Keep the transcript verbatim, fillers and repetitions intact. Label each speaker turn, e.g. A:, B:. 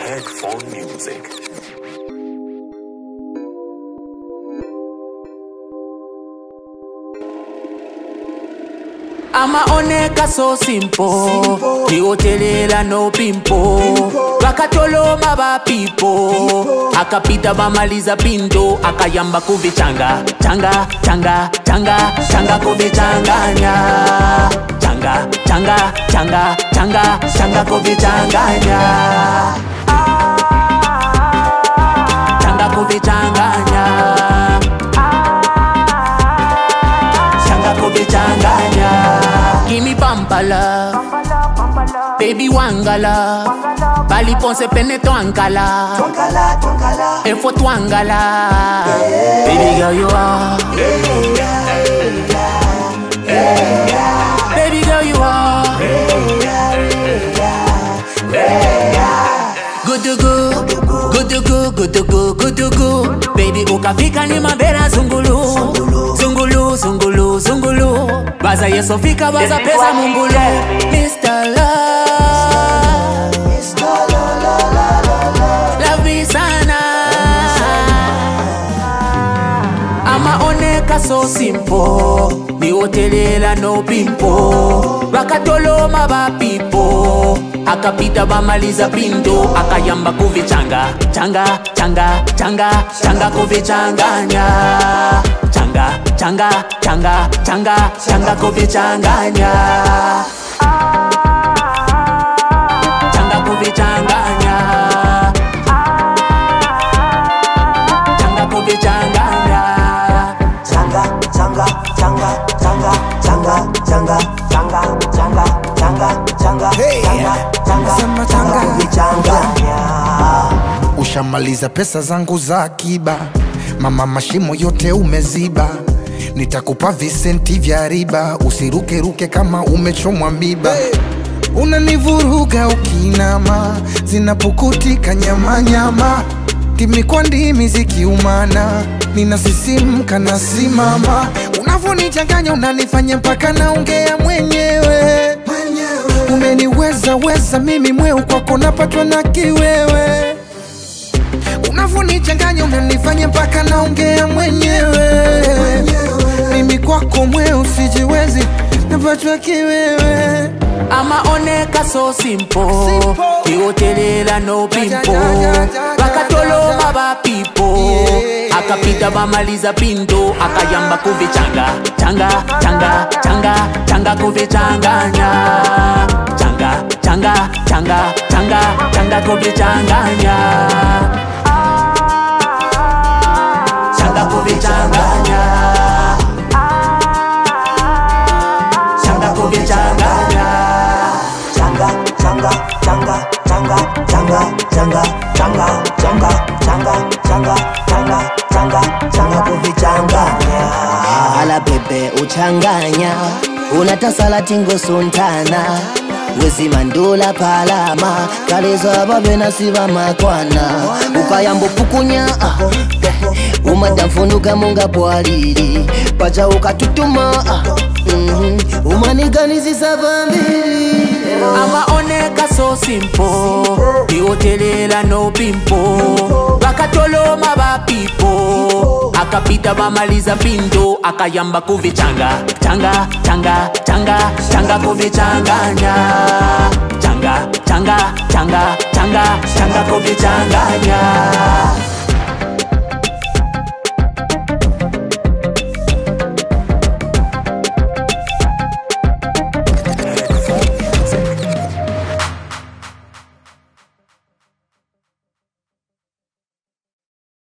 A: Headphone music.
B: Ama oneka so simple, ni hotelela no pimpo. Wakatolo maba pipo, akapita bamaliza pinto, akayamba kuvichanga, changa, changa, changa, changa kuvichanganya. Changa, changa, changa, changa, changa kuvichanganya. Changa kuvichanganya. Changa kuvichanganya. Give me bumper love, baby wangala, bali ponce pene twangala, efo twangala, baby girl you are, baby girl you are, good to go, good to go, good to go, good to go, baby ukafika ni mabera zungulu, zungulu, zungulu, zungulu. Baza yeso fika baza pesa mungulu. Mister Love, Mister Love sana. Ama oneka so simple, ni hotelela no pimpo. Wakatolo maba pipo, akapita bamaliza pinto, akayamba kuvichanga, changa, changa, changa, changa kuvichanganya. Changa, changa, changa, changa, changa kuvichanganya. Changa kuvichanganya. Changa kuvichanganya.
C: Changa, changa, changa, changa, changa, changa, changa, changa, changa, changa, changa, changa, changa kuvichanganya.
D: Ushamaliza pesa zangu za akiba, mama mashimo yote umeziba. Nitakupa visenti vya riba, usiruke ruke kama umechomwa miba. Hey. Unanivuruga ukinama, zinapukutika nyama nyama. Timi kwa ndimi zikiumana, ninasisimka nasimama. Unavonichanganya unanifanya mpaka naongea mwenyewe. Umeniweza weza mimi mweu kwako napatwa na kiwewe. Unavonichanganya unanifanya mpaka naongea mwenyewe. Mimi kwako mweu sijiwezi napatwa kiwewe.
B: Ama oneka so simple, ni hotelela no pimpo. Wakatolo maba pipo, akapita bamaliza pinto, akayamba kuvichanga, changa, changa, changa, changa kuvichanganya. Changa, changa, changa, changa, changa kuvichanganya. Changa kuvichanganya. Changa kuvichanganya.
C: Changa, changa, changa, changa, changa, changa, changa, changa, changa, changa, changa, changa, changa kuvichanganya. Ala bebe uchanganya, unatasala tingo suntana. Wezi mandula palama, kalezo ababe nasiba makwana. Ukayambo pukunya, umadafunuka munga pwaliri. Pacha ukatutuma, mm-hmm. Umaniganizi savambiri.
B: Ama oneka so simple, ni hotelela no pimpo. Wakatolo maba pipo, akapita bamaliza pinto, akayamba kuvichanga, changa, changa, changa, changa kuvichanganya. Changa, changa, changa, changa, changa kuvichanganya.